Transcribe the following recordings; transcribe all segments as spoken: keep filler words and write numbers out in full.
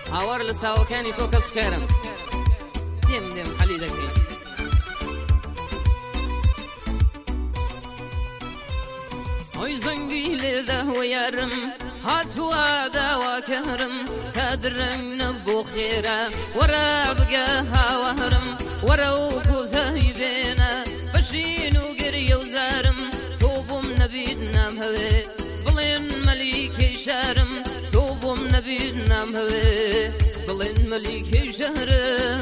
هاوار لە ساوەکانی تۆ کەس کارم دێم دێم حەلی دەکەین ئۆی زەنگی لێداوە یارم هاتووە داواکەرم تا درەنگ نەبوو خێرا وەرە بگە هاوارم وەرە و کوتای بێنە بەشین و گریە و زارم تۆ بۆم نەبیت نام هەوێ بڵێن مەلیکەی شارم تۆ بۆم نەبیت نام هەوێ بڵێن مەلیکەی شارم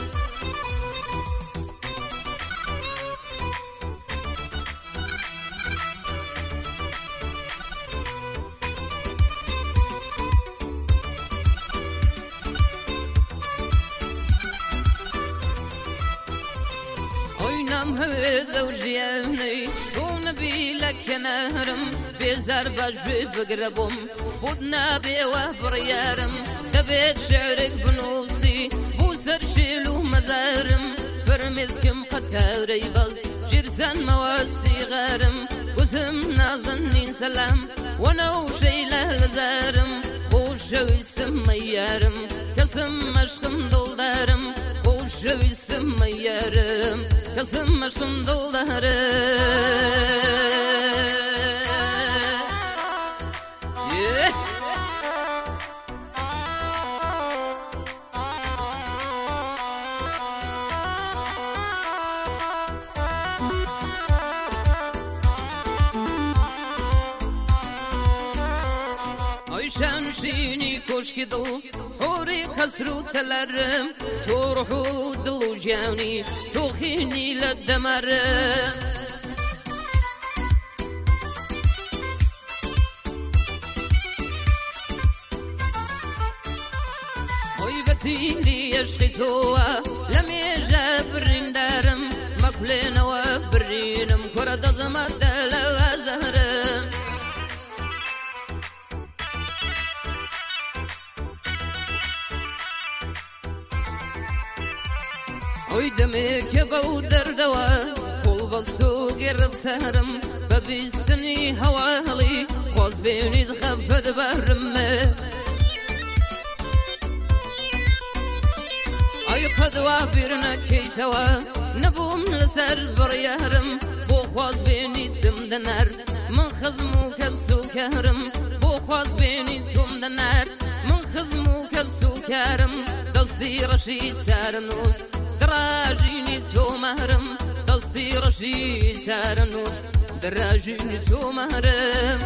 نام هەوێت ئەو ژیانەی بۆ نەبی لە کەنارم بێزار بەژێ بگرە بۆم بۆت نابێوە بڕیارم دەبێت شعرێک بنووسی بۆ سەر شێل و مەزارم فەرمێسکم قەت کارەی بەز ژیرسانمەوە سیغارم وتم نازەنین سەلام وەنەوشەی لە لەزارم خۆشەویستم مەیارم کەسم مەشقم دڵدارم خۆشەویستم مەیارم کەسم مەشقم دڵدارم شانشینی کۆشکی دڵ حۆری خەسر و تەلەرم تۆ ڕوح و دڵ و ژیانی تۆ خینی لە دەمەرم ئۆی بەتیری عشقی تۆوە لە مێژە بریندارم مەکولێنەوە برینم کۆرە دەزەمەدە لەوە زەهرم ئۆی دەمێکە بەو دەردەوە خۆڵ بەست و گێڕفتارم بە بیستنی هەواڵی خۆز بێنیت خەفەت بەرمە ئەی قەدوا بیر نەکەیتەوە نەبووم لەسەر بڕیارم بۆ خواز بێنیتم دەنەر من خزم و کەس و کارم بۆ خواز بێنیتم دەنەر من خزم و کەس و کارم دەستی ڕەشی چارەنووس دراژینی تۆ مەهرم دەستی ڕەشی چارەنووس دراژینی تۆ مەهرم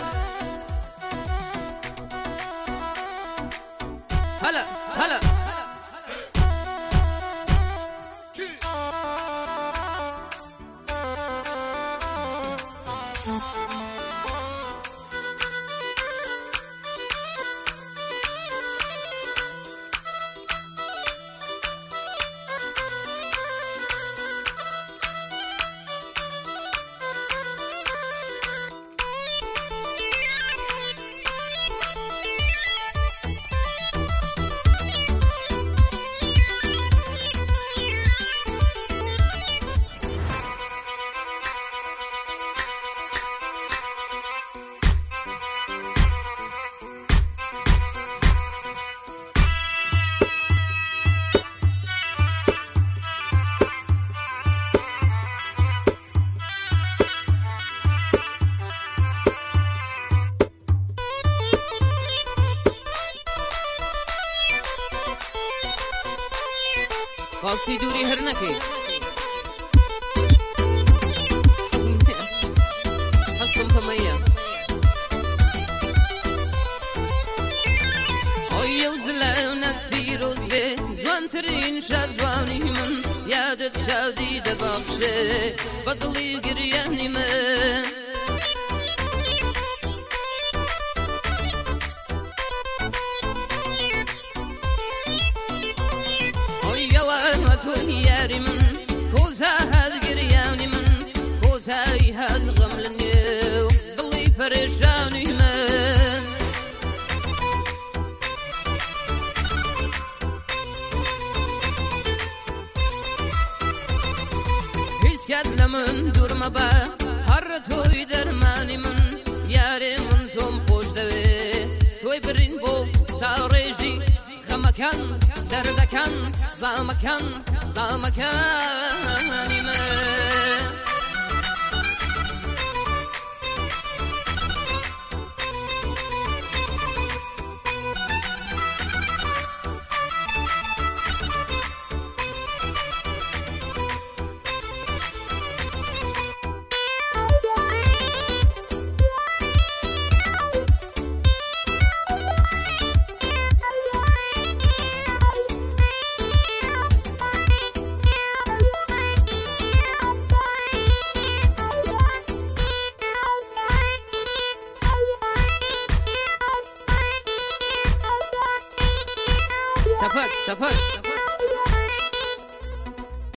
هەلا هەلا باسی دووری هەر نەکەی هەستم پەمەیە ئۆی ئەو جلەونەت پیرۆز بێ جوانترین شاد جوانی من یادت شادی دەبەخشێ بە دڵی گریانی من یاری من کۆتا هەز گریانی من کۆتایی هەز غەم لە نێو دڵی پەرێشانی من هیچ کات لە من دوور مەبە هەڕە تۆی دەرمانی من یارێ من تۆم خۆش دەوێ تۆی برین بۆ ساڕێژی زامكان دردكان زامكان زامكان ما سفك سفك